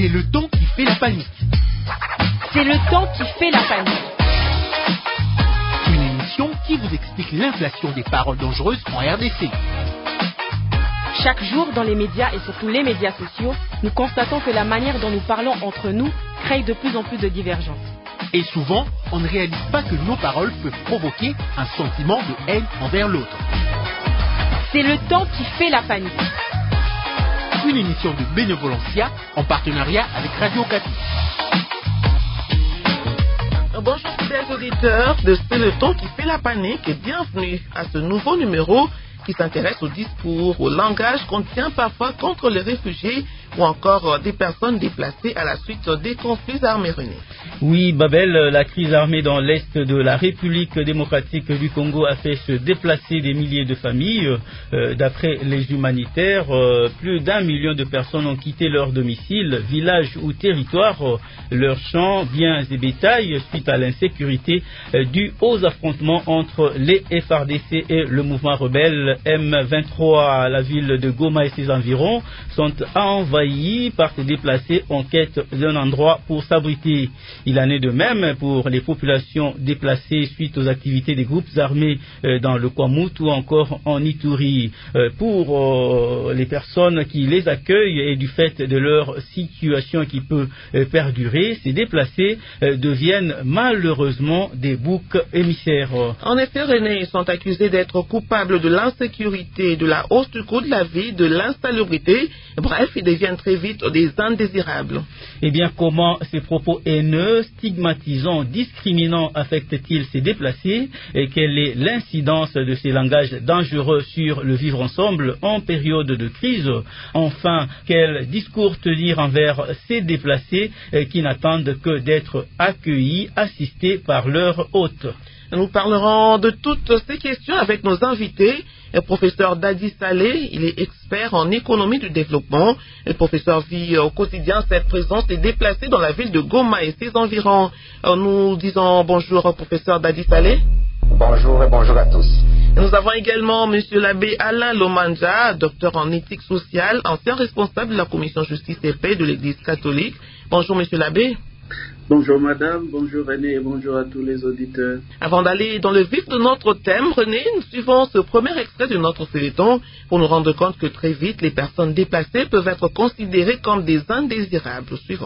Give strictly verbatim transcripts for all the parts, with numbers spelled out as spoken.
C'est le temps qui fait la panique. C'est le temps qui fait la panique. Une émission qui vous explique l'inflation des paroles dangereuses en R D C. Chaque jour, dans les médias et surtout les médias sociaux, nous constatons que la manière dont nous parlons entre nous crée de plus en plus de divergences. Et souvent, on ne réalise pas que nos paroles peuvent provoquer un sentiment de haine envers l'autre. C'est le temps qui fait la panique. Une émission de Bénévolencia en partenariat avec Radio Cati. Bonjour fidèles auditeurs de C'est le temps qui fait la panique et bienvenue à ce nouveau numéro qui s'intéresse au discours, au langage qu'on tient parfois contre les réfugiés ou encore des personnes déplacées à la suite des conflits armés. René. Oui, Babel, la crise armée dans l'est de la République démocratique du Congo a fait se déplacer des milliers de familles. Euh, d'après les humanitaires, euh, plus d'un million de personnes ont quitté leur domicile, village ou territoire, euh, leurs champs, biens et bétail suite à l'insécurité euh, due aux affrontements entre les F R D C et le mouvement rebelle M vingt-trois. La ville de Goma et ses environs sont envahis par ces déplacés en quête d'un endroit pour s'abriter. Il en est de même pour les populations déplacées suite aux activités des groupes armés euh, dans le Kwamut ou encore en Ituri. Euh, pour euh, les personnes qui les accueillent et du fait de leur situation qui peut euh, perdurer, ces déplacés euh, deviennent malheureusement des boucs émissaires. En effet, René, ils sont accusés d'être coupables de l'insécurité, de la hausse du coût de la vie, de l'insalubrité. Bref, ils deviennent très vite des indésirables. Eh bien, comment ces propos haineux, stigmatisants, discriminants affectent-ils ces déplacés et quelle est l'incidence de ces langages dangereux sur le vivre ensemble en période de crise? Enfin, quel discours tenir envers ces déplacés qui n'attendent que d'être accueillis, assistés par leurs hôtes? Nous parlerons de toutes ces questions avec nos invités. Le professeur Dadi Saleh, il est expert en économie du développement. Le professeur vit au quotidien cette présence des déplacés dans la ville de Goma et ses environs. Nous disons bonjour au professeur Dadi Saleh. Bonjour et bonjour à tous. Nous avons également M. l'abbé Alain Lomanja, docteur en éthique sociale, ancien responsable de la commission justice et paix de l'Église catholique. Bonjour M. l'abbé. Bonjour madame, bonjour René et bonjour à tous les auditeurs. Avant d'aller dans le vif de notre thème, René, nous suivons ce premier extrait de notre feuilleton pour nous rendre compte que très vite, les personnes déplacées peuvent être considérées comme des indésirables. Suivant.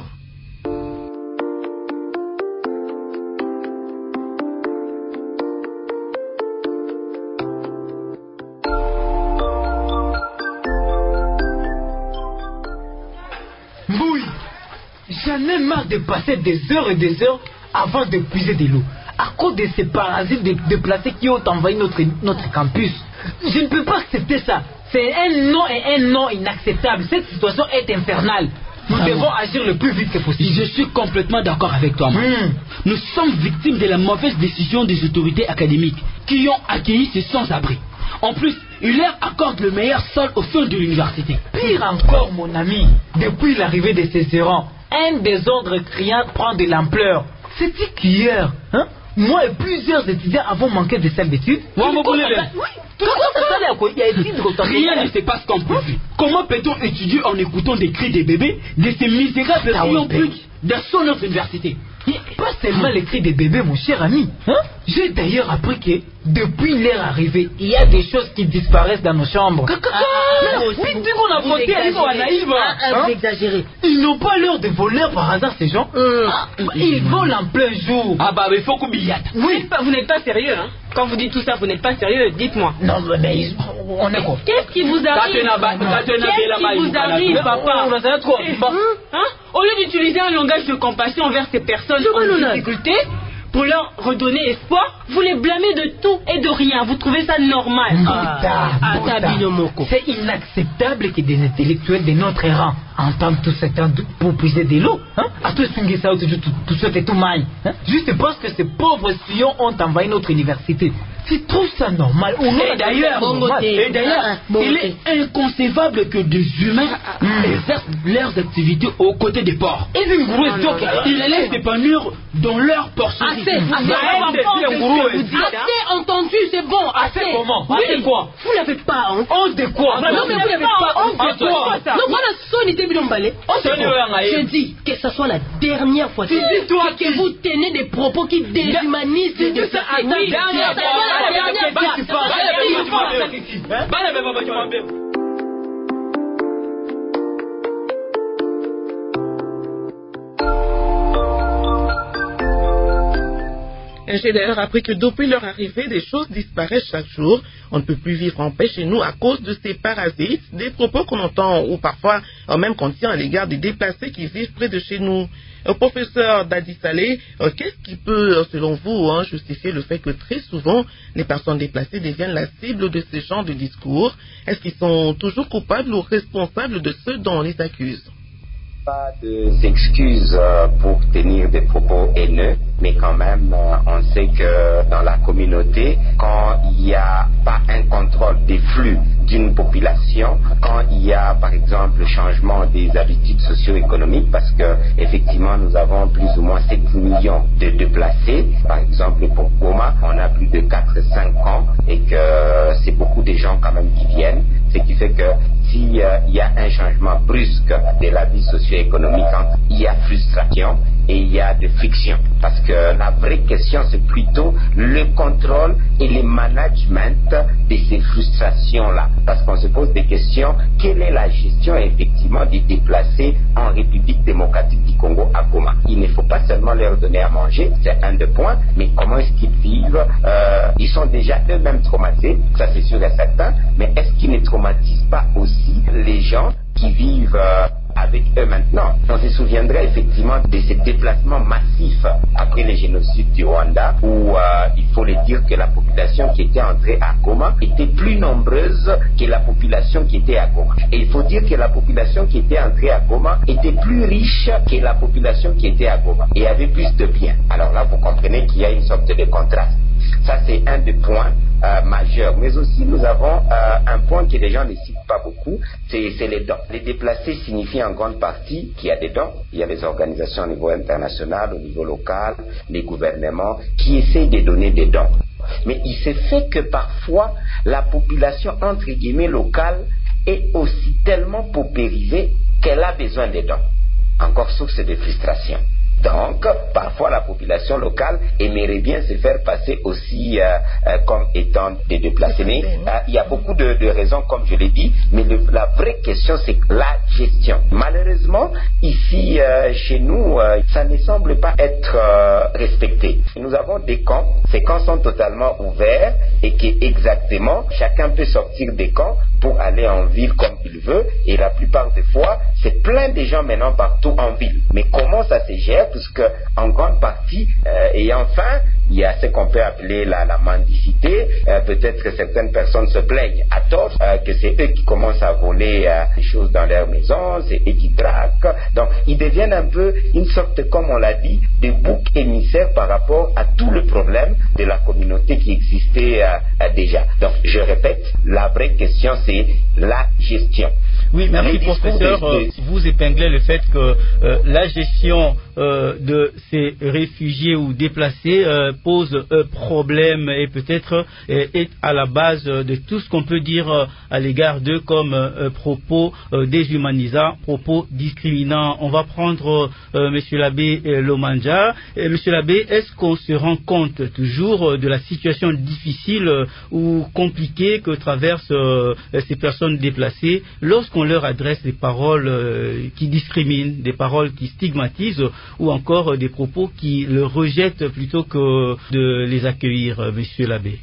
J'en ai marre de passer des heures et des heures avant de puiser de l'eau. À cause de ces parasites déplacés qui ont envahi notre, notre campus. Je ne peux pas accepter ça. C'est un non et un non inacceptable. Cette situation est infernale. Nous ah devons bon. agir le plus vite que possible. Je suis complètement d'accord avec toi. Mmh. Nous sommes victimes de la mauvaise décision des autorités académiques qui ont accueilli ces sans-abri. En plus, ils leur accordent le meilleur sol au fond de l'université. Pire encore, mon ami, depuis l'arrivée de ces errants, un désordre criant prend de l'ampleur. C'est-il qu'hier, hein, moi et plusieurs étudiants avons manqué de salle d'études. Oui, rien ne se passe comme prévu. Comment peut-on étudier en écoutant des cris des bébés de ces misérables qui ont pris d'assaut notre université? Pas seulement les cris des bébés, mon cher ami. Hein? J'ai d'ailleurs appris que, depuis leur arrivée, il y a des choses qui disparaissent dans nos chambres. Vous exagérez. Ils n'ont pas l'air de voler par hasard, ces gens. Euh, ah, ils volent en plein jour. Ah bah, mais faut qu'on billette. Oui, vous n'êtes pas sérieux, hein. Quand vous dites tout ça, vous n'êtes pas sérieux, dites-moi. Non, mais on est quoi? Qu'est-ce qui vous arrive? Qu'est-ce qui vous arrive, papa? Hein? Au lieu d'utiliser un langage de compassion envers ces personnes en difficulté, pour leur redonner espoir, vous les blâmez de tout et de rien. Vous trouvez ça normal? Ah, c'est inacceptable que des intellectuels de notre rang entendent tout ce temps pour puiser de l'eau. Hein? Juste parce que ces pauvres sillons ont envahi notre université. Tu trouves ça normal? Et d'ailleurs, et d'ailleurs, il est inconcevable que des humains exercent leurs activités aux côtés des porcs. Ils les laissent s'épanouir dans leur porcherie. Assez, assez entendu, c'est bon. Assez comment? Assez quoi? Vous n'avez pas honte. Honte de quoi? Non, mais vous n'avez pas honte de quoi? Non, voilà Je dis que ce soit la dernière fois que vous tenez des propos qui déshumanisent de ça. Oui, ça soit la dernière fois. J'ai d'ailleurs appris que depuis leur arrivée, des choses disparaissent chaque jour. On ne peut plus vivre en paix chez nous à cause de ces parasites, des propos qu'on entend ou parfois même qu'on tient à l'égard des déplacés qui vivent près de chez nous. Euh, professeur Dadi Saleh, euh, qu'est-ce qui peut, selon vous, hein, justifier le fait que très souvent les personnes déplacées deviennent la cible de ces genres de discours? Est-ce qu'ils sont toujours coupables ou responsables de ceux dont on les accuse? Pas d'excuses pour tenir des propos haineux, mais quand même, on sait que dans la communauté, quand il n'y a pas un contrôle des flux d'une population, quand il y a, par exemple, le changement des habitudes socio-économiques, parce que effectivement, nous avons plus ou moins sept millions de déplacés. Par exemple, pour Goma, on a plus de quatre à cinq ans et que c'est beaucoup de gens quand même qui viennent. Ce qui fait que s'il euh, y a un changement brusque de la vie socio-économique, il y a frustration et il y a de friction. Parce que la vraie question, c'est plutôt le contrôle et le management de ces frustrations-là. Parce qu'on se pose des questions, quelle est la gestion effectivement des déplacés en République démocratique du Congo à Goma? Il ne faut pas seulement leur donner à manger, c'est un des points, mais comment est-ce qu'ils vivent? euh, Ils sont déjà eux-mêmes traumatisés, ça c'est sûr et certain, mais est-ce qu'ils ne traumatisent pas aussi les gens qui vivent euh, avec eux maintenant? On se souviendrait effectivement de ces déplacements massifs après le génocide du Rwanda, où euh, il faut le dire que la population qui était entrée à Goma était plus nombreuse que la population qui était à Goma. Et il faut dire que la population qui était entrée à Goma était plus riche que la population qui était à Goma et avait plus de biens. Alors là, vous comprenez qu'il y a une sorte de contraste. Ça, c'est un des points euh, majeurs. Mais aussi, nous avons euh, un point que les gens ne citent pas beaucoup, c'est, c'est les dons. Les déplacés signifient en grande partie qu'il y a des dons. Il y a les organisations au niveau international, au niveau local, les gouvernements qui essaient de donner des dons. Mais il se fait que parfois, la population, entre guillemets, locale est aussi tellement paupérisée qu'elle a besoin des dons. Encore source de frustration. Donc, parfois, la population locale aimerait bien se faire passer aussi euh, euh, comme étant des déplacés. Mais euh, il y a beaucoup de, de raisons, comme je l'ai dit, mais le, la vraie question, c'est la gestion. Malheureusement, ici, euh, chez nous, euh, ça ne semble pas être euh, respecté. Nous avons des camps, ces camps sont totalement ouverts et que exactement, chacun peut sortir des camps pour aller en ville comme il veut, et la plupart des fois, c'est plein de gens maintenant partout en ville. Mais comment ça se gère? Puisque en grande partie, euh, et enfin, il y a ce qu'on peut appeler la, la mendicité. Euh, peut-être que certaines personnes se plaignent à tort euh, que c'est eux qui commencent à voler euh, des choses dans leur maison, c'est eux qui traquent. Donc, ils deviennent un peu une sorte, comme on l'a dit, de bouc émissaire par rapport à tout le problème de la communauté qui existait euh, euh, déjà. Donc, je répète, la vraie question, c'est la gestion. Oui, merci professeur. De... Vous épinglez le fait que euh, la gestion euh, de ces réfugiés ou déplacés euh, pose un problème et peut-être euh, est à la base de tout ce qu'on peut dire euh, à l'égard d'eux comme euh, propos euh, déshumanisants, propos discriminants. On va prendre euh, Monsieur l'abbé euh, Lomanja. Et Monsieur l'abbé, est-ce qu'on se rend compte toujours euh, de la situation difficile euh, ou compliquée que traversent euh, ces personnes déplacées lorsqu'on leur adresse des paroles euh, qui discriminent, des paroles qui stigmatisent ou encore euh, des propos qui le rejettent plutôt que de les accueillir, euh, Monsieur l'abbé?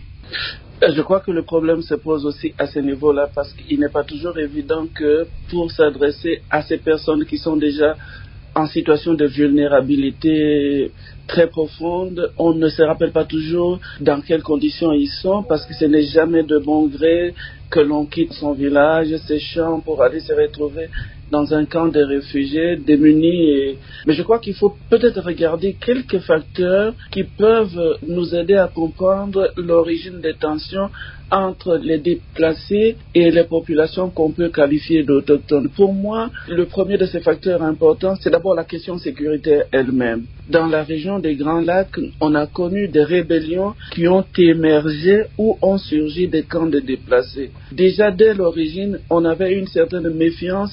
Je crois que le problème se pose aussi à ce niveau-là parce qu'il n'est pas toujours évident que pour s'adresser à ces personnes qui sont déjà en situation de vulnérabilité très profonde, on ne se rappelle pas toujours dans quelles conditions ils sont parce que ce n'est jamais de bon gré que l'on quitte son village, ses champs pour aller se retrouver dans un camp de réfugiés démunis. Et... Mais je crois qu'il faut peut-être regarder quelques facteurs qui peuvent nous aider à comprendre l'origine des tensions entre les déplacés et les populations qu'on peut qualifier d'autochtones. Pour moi, le premier de ces facteurs importants, c'est d'abord la question sécuritaire elle-même. Dans la région des Grands Lacs, on a connu des rébellions qui ont émergé ou ont surgi des camps de déplacés. Déjà dès l'origine, on avait une certaine méfiance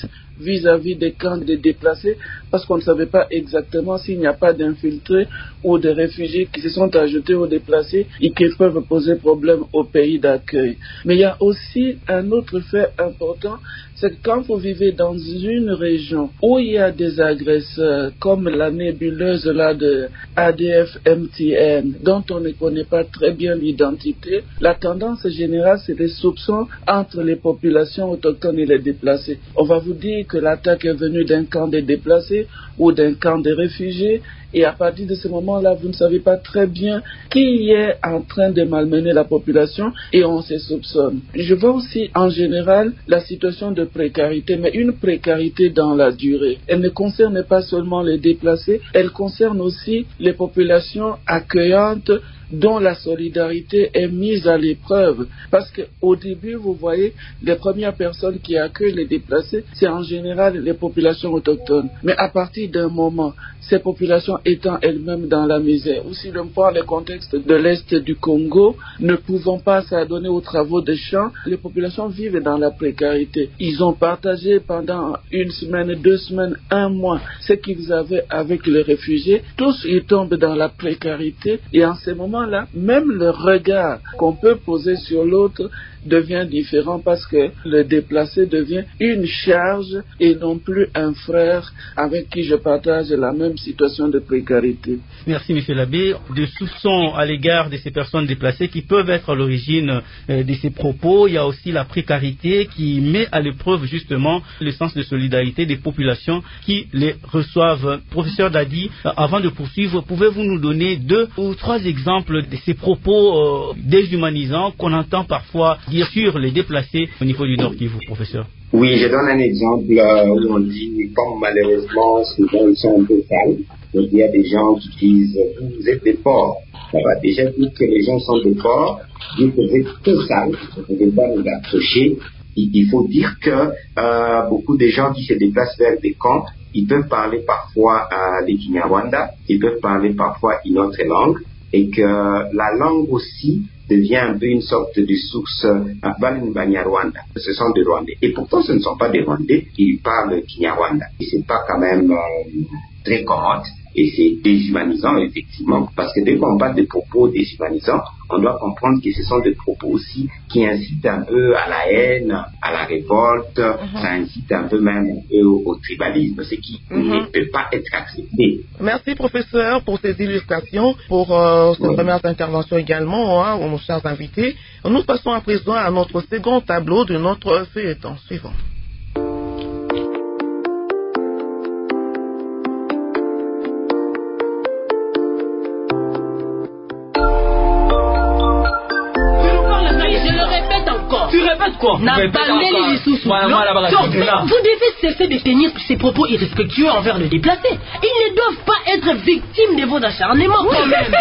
vis-à-vis des camps de déplacés, parce qu'on ne savait pas exactement s'il n'y a pas d'infiltrés ou de réfugiés qui se sont ajoutés aux déplacés et qui peuvent poser problème au pays d'accueil. Mais il y a aussi un autre fait important, c'est que quand vous vivez dans une région où il y a des agresseurs, comme la nébuleuse là de A D F M T N, dont on ne connaît pas très bien l'identité, la tendance générale, c'est des soupçons entre les populations autochtones et les déplacés. On va vous dire que l'attaque est venue d'un camp de déplacés ou d'un camp de réfugiés, et à partir de ce moment-là, vous ne savez pas très bien qui est en train de malmener la population et on se soupçonne. Je vois aussi en général la situation de précarité, mais une précarité dans la durée. Elle ne concerne pas seulement les déplacés, elle concerne aussi les populations accueillantes dont la solidarité est mise à l'épreuve. Parce qu'au début, vous voyez, les premières personnes qui accueillent les déplacés, c'est en général les populations autochtones. Mais à partir d'un moment, ces populations étant elles-mêmes dans la misère, ou si l'on prend le contexte de l'Est du Congo, ne pouvant pas s'adonner aux travaux de champs, les populations vivent dans la précarité. Ils ont partagé pendant une semaine, deux semaines, un mois, ce qu'ils avaient avec les réfugiés. Tous, ils tombent dans la précarité et en ce moment là, même le regard qu'on peut poser sur l'autre devient différent parce que le déplacé devient une charge et non plus un frère avec qui je partage la même situation de précarité. Merci Monsieur l'abbé. De soupçons à l'égard de ces personnes déplacées qui peuvent être à l'origine euh, de ces propos, il y a aussi la précarité qui met à l'épreuve justement le sens de solidarité des populations qui les reçoivent. Professeur Dadi, euh, avant de poursuivre, pouvez-vous nous donner deux ou trois exemples de ces propos euh, déshumanisants qu'on entend parfois dire sur les déplacés au niveau du Nord Kivu, professeur? Oui, je donne un exemple euh, où on dit, comme malheureusement, souvent ils sont un peu sales, donc il y a des gens qui disent, vous êtes des porcs. Ça va déjà dire que les gens sont des porcs, dire que vous êtes tout sales, vous ne pouvez pas nous approcher. Il, il faut dire que euh, beaucoup de gens qui se déplacent vers des camps, ils peuvent parler parfois euh, des Kinyarwanda, ils peuvent parler parfois une autre langue, et que la langue aussi devient un peu une sorte de source Banyarwanda. Ce sont des Rwandais. Et pourtant, ce ne sont pas des Rwandais, ils parlent Kinyarwanda. Et c'est pas quand même euh, très commode. Et c'est déshumanisant, effectivement, parce que dès qu'on parle de propos déshumanisants, on doit comprendre que ce sont des propos aussi qui incitent un peu à la haine, à la révolte, uh-huh. Ça incite un peu même un peu au, au tribalisme, ce qui uh-huh. ne peut pas être accepté. Merci, professeur, pour ces illustrations, pour euh, ces oui. premières interventions également, hein, aux chers invités. Nous passons à présent à notre second tableau de notre feuilleton suivant. Tu répètes quoi? N'a pas les sous-sous. Vous devez cesser de tenir ces propos irrespectueux envers le déplacé. Ils ne doivent pas être victimes de vos acharnements quand même.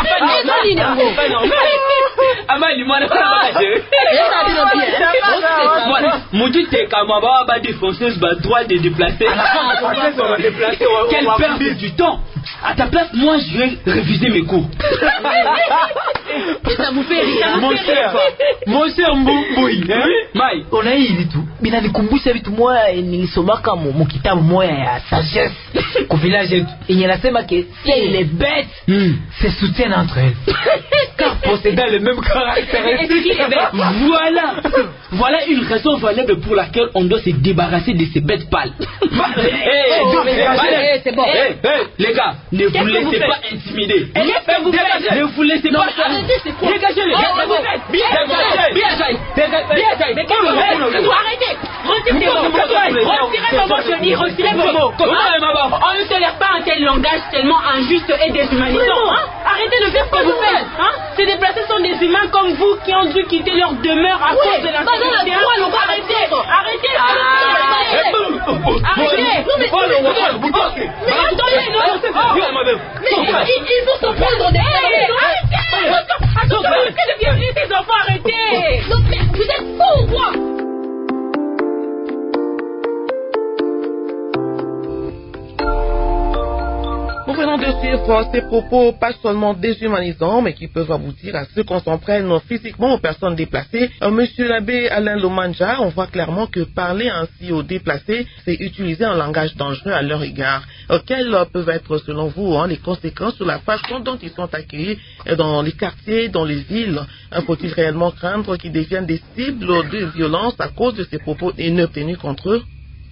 Quelle perte du temps. À ta place, moi, je vais réviser mes cours. Ça vous fait rire. Mon cher, mon cher Mbouy, Mai, on a hili tu binanikumbusha vitu moya nilisomaka mu kitabu moya ya sagesse kwa village yetu yenye nasema que si les bêtes mm. se soutiennent entre elles car possédant le même caractéristiques. Voilà, voilà une raison valable pour laquelle on doit se débarrasser de ces bêtes pâles. C'est bon. Les gars, ne vous laissez pas intimider. Ne vous laissez pas. Dégagez-les. Arrêtez. Retirez vos mots. Retirez vos mots, je dis. Retirez vos mots. On ne tolère pas un tel langage tellement injuste et déshumanisant. Arrêtez de faire ce que vous faites. Ces déplacés sont des humains comme vous qui ont dû quitter leur demeure à cause de la sécurité. Arrêtez. Arrêtez. Arrêtez. Mais attendez, non. Mais il faut s'en prendre des arrêtez de violer ces enfants, arrêtez. Vous êtes fous ou quoi? Nous venons de poursuivre ces propos pas seulement déshumanisants, mais qui peuvent aboutir à ce qu'on s'en prenne physiquement aux personnes déplacées. Euh, Monsieur l'abbé Alain Lomanja, on voit clairement que parler ainsi aux déplacés, c'est utiliser un langage dangereux à leur égard. Euh, quelles peuvent être, selon vous, hein, les conséquences sur la façon dont ils sont accueillis euh, dans les quartiers, dans les villes? euh, Faut-il réellement craindre qu'ils deviennent des cibles de violence à cause de ces propos haineux tenus contre eux?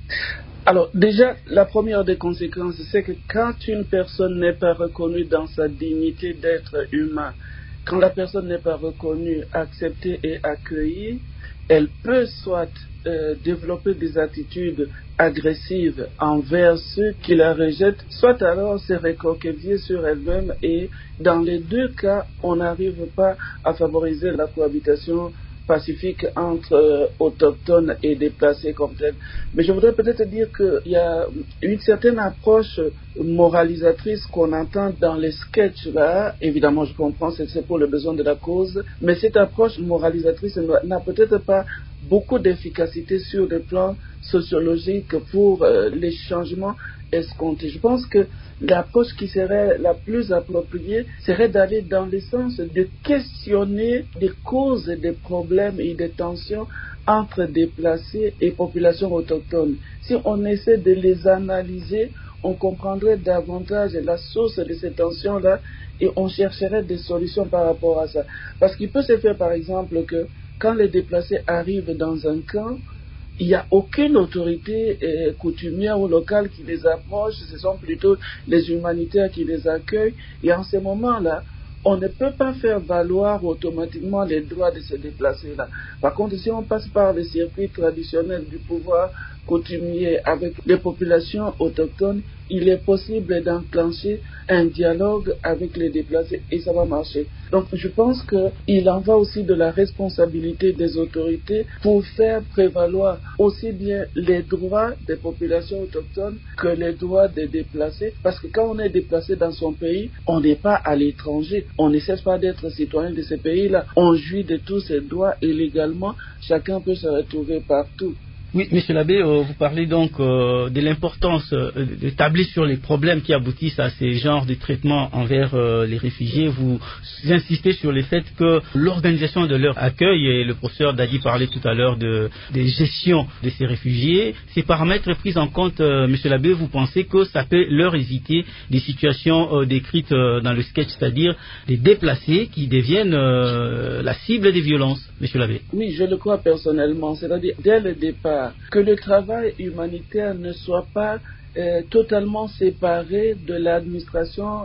Alors déjà, la première des conséquences, c'est que quand une personne n'est pas reconnue dans sa dignité d'être humain, quand la personne n'est pas reconnue, acceptée et accueillie, elle peut soit euh, développer des attitudes agressives envers ceux qui la rejettent, soit alors se recroqueviller sur elle-même, et dans les deux cas, on n'arrive pas à favoriser la cohabitation pacifique entre euh, autochtones et déplacés comme tels. Mais je voudrais peut-être dire qu'il y a une certaine approche moralisatrice qu'on entend dans les sketchs là. Évidemment, je comprends, c'est, c'est pour le besoin de la cause, mais cette approche moralisatrice n'a peut-être pas beaucoup d'efficacité sur le plan sociologique pour euh, les changements escomptés. Je pense que l'approche qui serait la plus appropriée serait d'aller dans le sens de questionner les causes des problèmes et des tensions entre déplacés et populations autochtones. Si on essaie de les analyser, on comprendrait davantage la source de ces tensions-là et on chercherait des solutions par rapport à ça. Parce qu'il peut se faire par exemple que quand les déplacés arrivent dans un camp, il n'y a aucune autorité euh, coutumière ou locale qui les approche, ce sont plutôt les humanitaires qui les accueillent. Et en ce moment-là, on ne peut pas faire valoir automatiquement les droits de se déplacer là. Par contre, si on passe par le circuit traditionnel du pouvoir coutumier avec les populations autochtones, il est possible d'enclencher un dialogue avec les déplacés et ça va marcher. Donc je pense qu'il en va aussi de la responsabilité des autorités pour faire prévaloir aussi bien les droits des populations autochtones que les droits des déplacés, parce que quand on est déplacé dans son pays, on n'est pas à l'étranger, on ne cesse pas d'être citoyen de ce pays-là, on jouit de tous ses droits et légalement, chacun peut se retrouver partout. Oui, Monsieur l'abbé, euh, vous parlez donc euh, de l'importance euh, d'établir sur les problèmes qui aboutissent à ces genres de traitements envers euh, les réfugiés. Vous insistez sur le fait que l'organisation de leur accueil, et le professeur Dadi parlait tout à l'heure de, de gestion de ces réfugiés, ces paramètres pris en compte, euh, Monsieur l'abbé, vous pensez que ça peut leur éviter des situations euh, décrites euh, dans le sketch, c'est-à-dire des déplacés qui deviennent euh, la cible des violences, Monsieur l'abbé? Oui, je le crois personnellement, c'est-à-dire dès le départ, que le travail humanitaire ne soit pas euh, totalement séparé de l'administration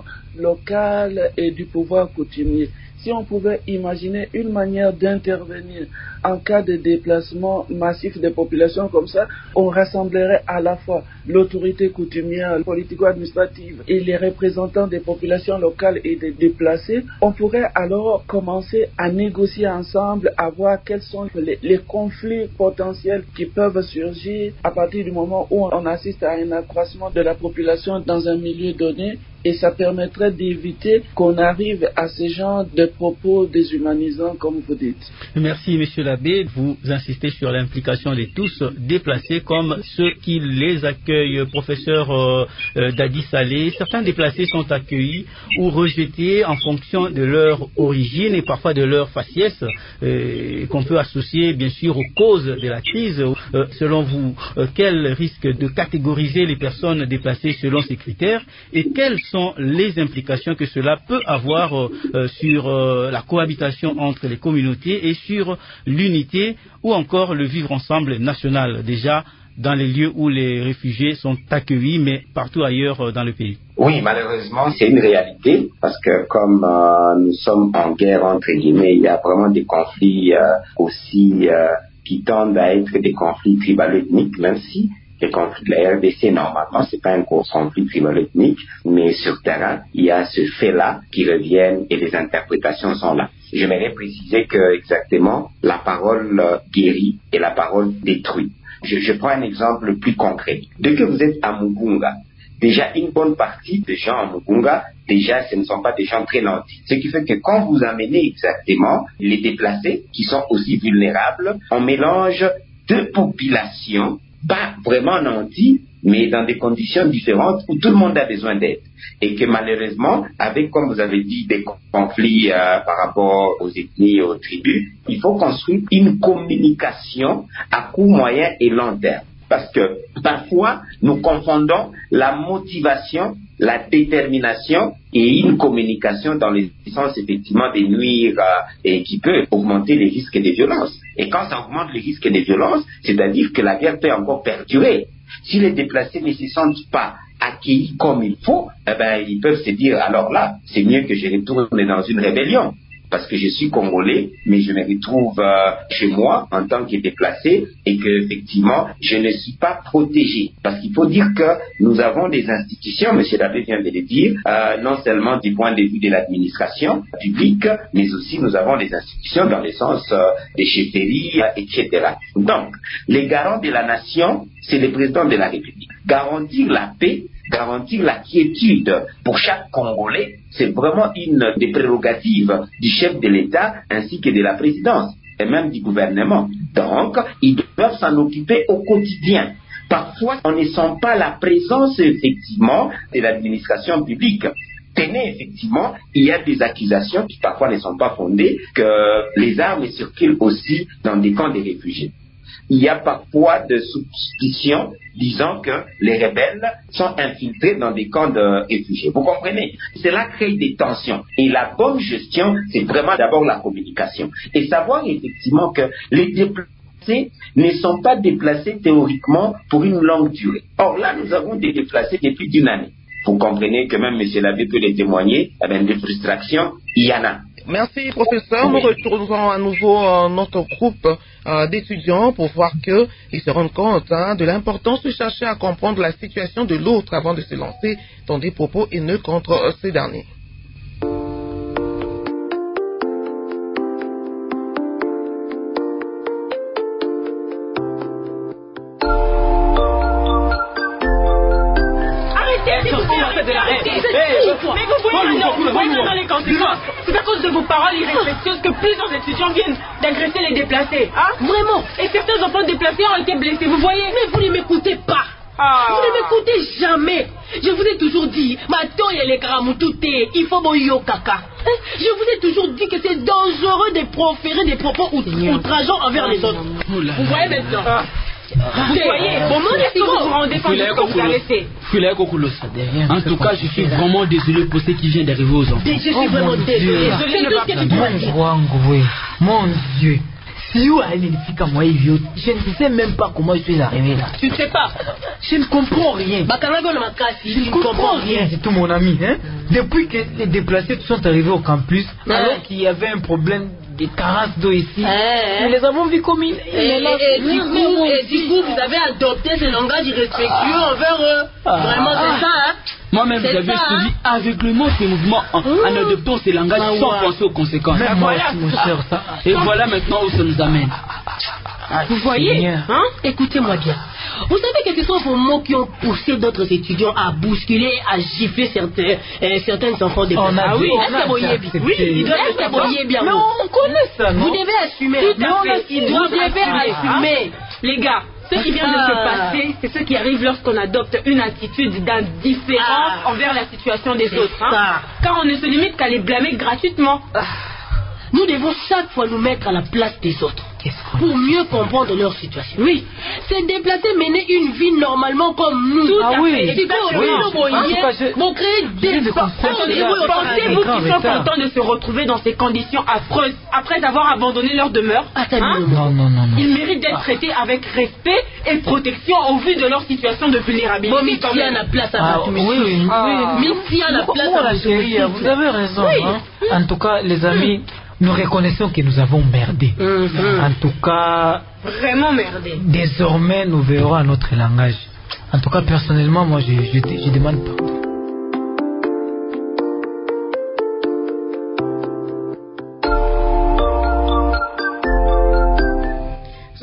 locale et du pouvoir coutumier. Si on pouvait imaginer une manière d'intervenir en cas de déplacement massif des populations comme ça, on rassemblerait à la fois l'autorité coutumière, politico-administrative et les représentants des populations locales et des déplacés. On pourrait alors commencer à négocier ensemble, à voir quels sont les, les conflits potentiels qui peuvent surgir à partir du moment où on assiste à un accroissement de la population dans un milieu donné. Et ça permettrait d'éviter qu'on arrive à ce genre de propos déshumanisants, comme vous dites. Merci, Monsieur l'abbé. Vous insistez sur l'implication de tous déplacés, comme ceux qui les accueillent. Professeur euh, euh, Dadi Saleh, certains déplacés sont accueillis ou rejetés en fonction de leur origine et parfois de leur faciès, euh, qu'on peut associer bien sûr aux causes de la crise. Euh, selon vous, euh, quel risque de catégoriser les personnes déplacées selon ces critères et quels sont les implications que cela peut avoir euh, sur euh, la cohabitation entre les communautés et sur l'unité ou encore le vivre ensemble national, déjà dans les lieux où les réfugiés sont accueillis, mais partout ailleurs euh, dans le pays? Oui, malheureusement, c'est une réalité, parce que comme euh, nous sommes en guerre, entre guillemets, il y a vraiment des conflits euh, aussi euh, qui tendent à être des conflits tribalo-ethniques, même si les conflits de la R D C, normalement, c'est pas un conflit tribalo-ethnique, mais sur terrain, il y a ce fait-là qui reviennent et les interprétations sont là. J'aimerais préciser que, exactement, la parole euh, guérit et la parole détruit. Je, je prends un exemple plus concret. Dès que vous êtes à Mugunga, déjà une bonne partie des gens à Mugunga, déjà ce ne sont pas des gens très nantis. Ce qui fait que quand vous amenez exactement les déplacés, qui sont aussi vulnérables, on mélange deux populations pas vraiment nantis, mais dans des conditions différentes où tout le monde a besoin d'aide. Et que malheureusement, avec, comme vous avez dit, des conflits euh, par rapport aux ethnies et aux tribus, il faut construire une communication à court, moyen et long terme. Parce que parfois, nous confondons la motivation, la détermination et une communication dans le sens effectivement de nuire euh, et qui peut augmenter les risques de violence. Et quand ça augmente les risques de violence, c'est-à-dire que la guerre peut encore perdurer. Si les déplacés ne se sentent pas accueillis comme il faut, eh ben, ils peuvent se dire, alors là, c'est mieux que je retourne dans une rébellion. Parce que je suis congolais, mais je me retrouve euh, chez moi en tant que déplacé et que effectivement je ne suis pas protégé. Parce qu'il faut dire que nous avons des institutions, M. Dabé vient de le dire, euh, non seulement du point de vue de l'administration publique, mais aussi nous avons des institutions dans le sens euh, des chefferies, euh, et cetera. Donc, les garants de la nation, c'est le président de la République. Garantir la paix, garantir la quiétude pour chaque Congolais, c'est vraiment une des prérogatives du chef de l'État ainsi que de la présidence et même du gouvernement. Donc, ils doivent s'en occuper au quotidien. Parfois, on ne sent pas la présence effectivement de l'administration publique. Tenez, effectivement, il y a des accusations qui parfois ne sont pas fondées, que les armes circulent aussi dans des camps de réfugiés. Il y a parfois des suspicions disant que les rebelles sont infiltrés dans des camps de réfugiés. Vous comprenez? Cela crée des tensions. Et la bonne gestion, c'est vraiment d'abord la communication. Et savoir effectivement que les déplacés ne sont pas déplacés théoriquement pour une longue durée. Or là, nous avons des déplacés depuis d'une année. Vous comprenez que même M. Labé peut les témoigner, eh bien, des frustrations, il y en a. Merci, professeur. Nous retournons à nouveau à notre groupe euh, d'étudiants pour voir qu'ils se rendent compte hein, de l'importance de chercher à comprendre la situation de l'autre avant de se lancer dans des propos haineux contre euh, ces derniers. C'est à cause de vos paroles irrespectueuses que plusieurs étudiants viennent d'agresser les déplacés. Hein? Vraiment? Et certains enfants déplacés ont été blessés, vous voyez? Mais vous ne m'écoutez pas. Ah. Vous ne m'écoutez jamais. Je vous ai toujours dit, Mato et les Karamutute, il faut boyo kaka. Je vous ai toujours dit que c'est dangereux de proférer des propos outrageants envers les autres. Vous voyez maintenant? Ah. Vous voyez, comment est-ce que vous vous rendez compte de ce que vous avez fait? En tout cas, je suis vraiment désolé pour ce qui vient d'arriver aux enfants. Je suis vraiment désolé. Mon Dieu. Si vous allez les filles comme moi, je ne sais même pas comment je suis arrivé là. Tu ne sais pas? Je ne comprends rien. Je ne comprends rien, c'est tout mon ami. Hein? Depuis que les déplacés sont arrivés au campus, ouais. Alors qu'il y avait un problème de carence d'eau ici, ouais. Nous les avons vus comme ils. Et, et, et, et, du coup, et du coup, vous avez adopté ce langage irrespectueux envers eux. Ah. Vraiment, c'est ah. ça, hein? Moi-même, vous avez suivi hein? aveuglément ces mouvements en, mmh. en adoptant ces langages ah, sans ouais. penser aux conséquences. Même moi, voilà. Mon cher, ça. Et ah. voilà maintenant où ça nous amène. Ah, vous voyez, hein? Écoutez-moi bien. Vous savez que ce sont vos mots qui ont poussé d'autres étudiants à bousculer, à gifler certains, euh, certains enfants de oh, Ah oui, oui, ils doivent s'aboyer bien. Mais on connaît ça, non? Vous devez assumer. Tout à fait. Vous devez assumer. Les gars, ce qui vient de se passer, c'est ce qui arrive lorsqu'on adopte une attitude d'indifférence ah. envers la situation des autres. Hein? Car on ne se limite qu'à les blâmer gratuitement. Ah. Nous devons chaque fois nous mettre à la place des autres pour mieux comprendre leur situation. Oui, c'est déplacer, mener une vie normalement comme nous. Tout ah à oui. fait. Et vous créez des Pensez-vous qu'ils sont contents de se retrouver dans ces conditions affreuses après avoir abandonné leur demeure? hein? Non, non, non, non. Ils méritent d'être traités avec respect et protection au vu de leur situation de vulnérabilité. Bon, Miti a la place à ah, oui, oui, ah. Miti a la place à la chérie, vous avez raison. Oui. Hein? En tout cas, les amis, nous reconnaissons que nous avons merdé. Mm-hmm. En tout cas, vraiment merdé. Désormais, nous verrons à notre langage. En tout cas, personnellement, moi, je, je, je demande pardon.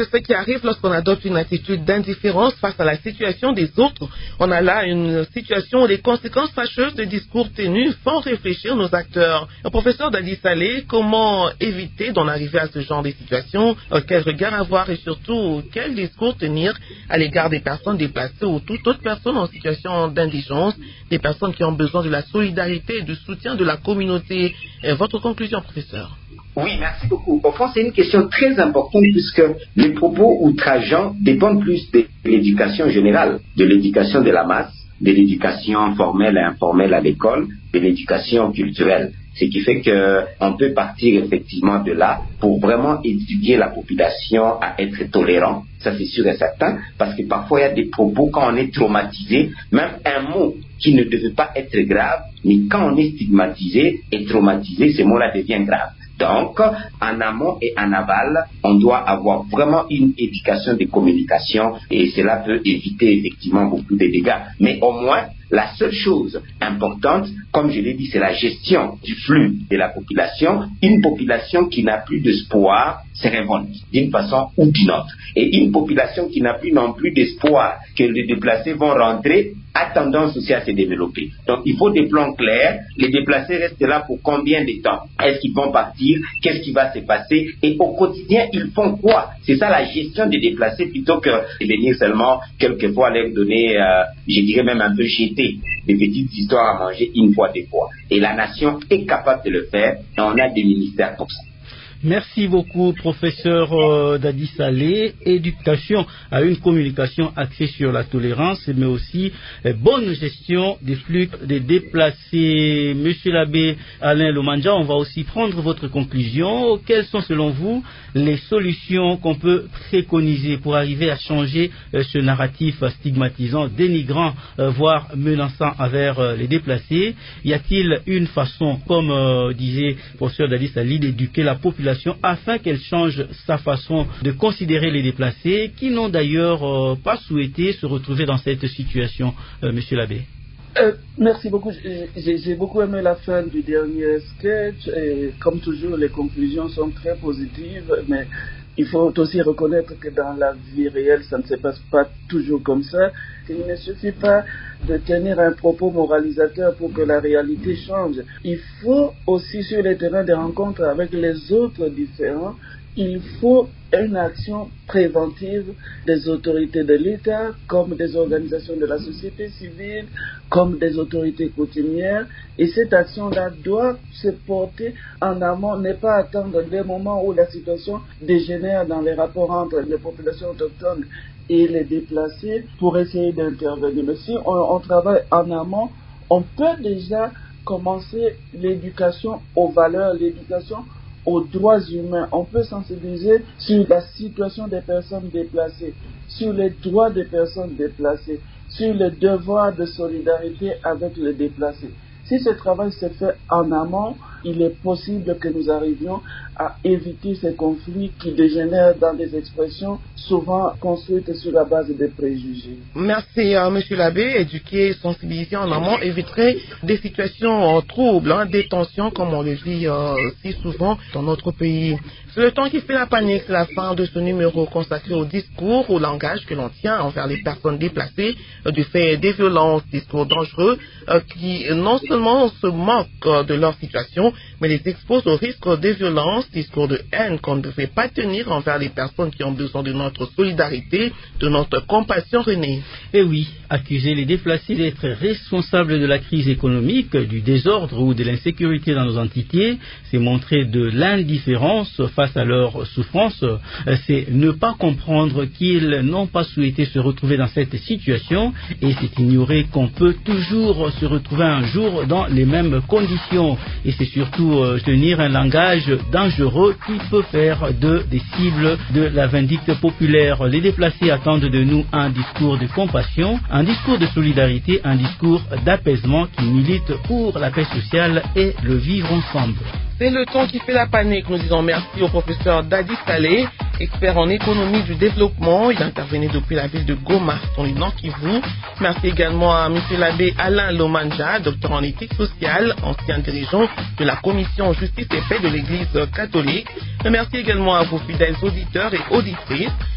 c'est ce qui arrive lorsqu'on adopte une attitude d'indifférence face à la situation des autres. On a là une situation où les conséquences fâcheuses des discours tenus font réfléchir nos acteurs. Le professeur Dadi Saleh, comment éviter d'en arriver à ce genre de situation? Quel regard avoir et surtout quel discours tenir à l'égard des personnes déplacées ou toute autre personne en situation d'indigence, des personnes qui ont besoin de la solidarité et du soutien de la communauté? Votre conclusion, professeur? Oui, merci beaucoup. Au fond, c'est une question très importante puisque les propos outrageants dépendent plus de l'éducation générale, de l'éducation de la masse, de l'éducation formelle et informelle à l'école, de l'éducation culturelle. Ce qui fait qu'on peut partir effectivement de là pour vraiment éduquer la population à être tolérant, ça c'est sûr et certain, parce que parfois il y a des propos, quand on est traumatisé, même un mot qui ne devait pas être grave, mais quand on est stigmatisé et traumatisé, ce mot-là devient grave. Donc, en amont et en aval, on doit avoir vraiment une éducation de communication et cela peut éviter effectivement beaucoup de dégâts. Mais au moins, la seule chose importante, comme je l'ai dit, c'est la gestion du flux de la population. Une population qui n'a plus d'espoir se révolte d'une façon ou d'une autre. Et une population qui n'a plus non plus d'espoir que les déplacés vont rentrer a tendance aussi à se développer. Donc il faut des plans clairs. Les déplacés restent là pour combien de temps? Est-ce qu'ils vont partir? Qu'est-ce qui va se passer? Et au quotidien, ils font quoi? C'est ça la gestion des déplacés plutôt que de venir seulement quelquefois leur donner, euh, je dirais même un peu jeter des petites histoires à manger une fois, deux fois. Et la nation est capable de le faire et on a des ministères pour ça. Merci beaucoup, professeur euh, Dadi Saleh. Éducation à une communication axée sur la tolérance, mais aussi euh, bonne gestion des flux des déplacés. Monsieur l'abbé Alain Lomanja, on va aussi prendre votre conclusion. Quelles sont, selon vous, les solutions qu'on peut préconiser pour arriver à changer euh, ce narratif stigmatisant, dénigrant, euh, voire menaçant envers euh, les déplacés? Y a-t-il une façon, comme euh, disait professeur Dadi Saleh, d'éduquer la population afin qu'elle change sa façon de considérer les déplacés qui n'ont d'ailleurs euh, pas souhaité se retrouver dans cette situation, euh, monsieur l'abbé? Euh, merci beaucoup. J'ai, j'ai beaucoup aimé la fin du dernier sketch et comme toujours les conclusions sont très positives, mais il faut aussi reconnaître que dans la vie réelle ça ne se passe pas toujours comme ça. Il ne suffit pas de tenir un propos moralisateur pour que la réalité change. Il faut aussi sur le terrain de rencontres avec les autres différents, il faut une action préventive des autorités de l'État, comme des organisations de la société civile, comme des autorités coutumières. Et cette action-là doit se porter en amont, ne pas attendre des moments où la situation dégénère dans les rapports entre les populations autochtones et les déplacés pour essayer d'intervenir. Mais si on, on travaille en amont, on peut déjà commencer l'éducation aux valeurs, l'éducation aux droits humains. On peut sensibiliser sur la situation des personnes déplacées, sur les droits des personnes déplacées, sur le devoir de solidarité avec les déplacés. Si ce travail se fait en amont, il est possible que nous arrivions à éviter ces conflits qui dégénèrent dans des expressions souvent construites sur la base des préjugés. Merci, euh, monsieur l'abbé. Éduquer, sensibiliser en amont éviterait des situations euh, troubles, hein, des tensions comme on le vit euh, si souvent dans notre pays. C'est le temps qui fait la panique. C'est la fin de ce numéro consacré au discours, au langage que l'on tient envers les personnes déplacées euh, du fait des violences, discours dangereux euh, qui non seulement se moquent euh, de leur situation, mais les exposent au risque des violences, discours de haine qu'on ne devait pas tenir envers les personnes qui ont besoin de notre solidarité, de notre compassion, René. Et oui, accuser les déplacés d'être responsables de la crise économique, du désordre ou de l'insécurité dans nos entités, c'est montrer de l'indifférence face à leur souffrance, c'est ne pas comprendre qu'ils n'ont pas souhaité se retrouver dans cette situation et c'est ignorer qu'on peut toujours se retrouver un jour dans les mêmes conditions. Et c'est surtout euh, tenir un langage dangereux qui peut faire de, des cibles de la vindicte populaire. Les déplacés attendent de nous un discours de compassion, un discours de solidarité, un discours d'apaisement qui milite pour la paix sociale et le vivre ensemble. C'est le temps qui fait la panique. Nous disons merci au professeur Dadi Saleh, expert en économie du développement. Il intervenait depuis la ville de Goma, dans le Nord Kivu. Merci également à monsieur l'abbé Alain Lomanja, docteur en éthique sociale, ancien dirigeant de la commission justice et paix de l'église catholique. Et merci également à vos fidèles auditeurs et auditrices.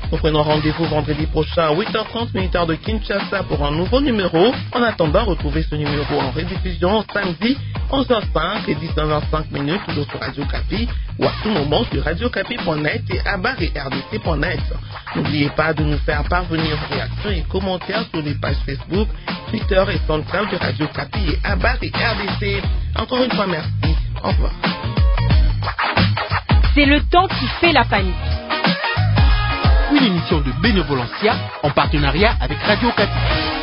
Nous prenons rendez-vous vendredi prochain à huit heures trente minutes heure de Kinshasa pour un nouveau numéro. En attendant, retrouvez ce numéro en rediffusion samedi onze heures cinq et dix-neuf heures cinq minutes toujours sur Radio Kapi ou à tout moment sur radio kapi point net et abar et r d c point net. N'oubliez pas de nous faire parvenir vos réactions et commentaires sur les pages Facebook, Twitter et SoundCloud de Radio Kapi et abar et r d c. Encore une fois, merci. Au revoir. C'est le temps qui fait la panique. Une émission de Bénévolencia en partenariat avec Radio Kapi.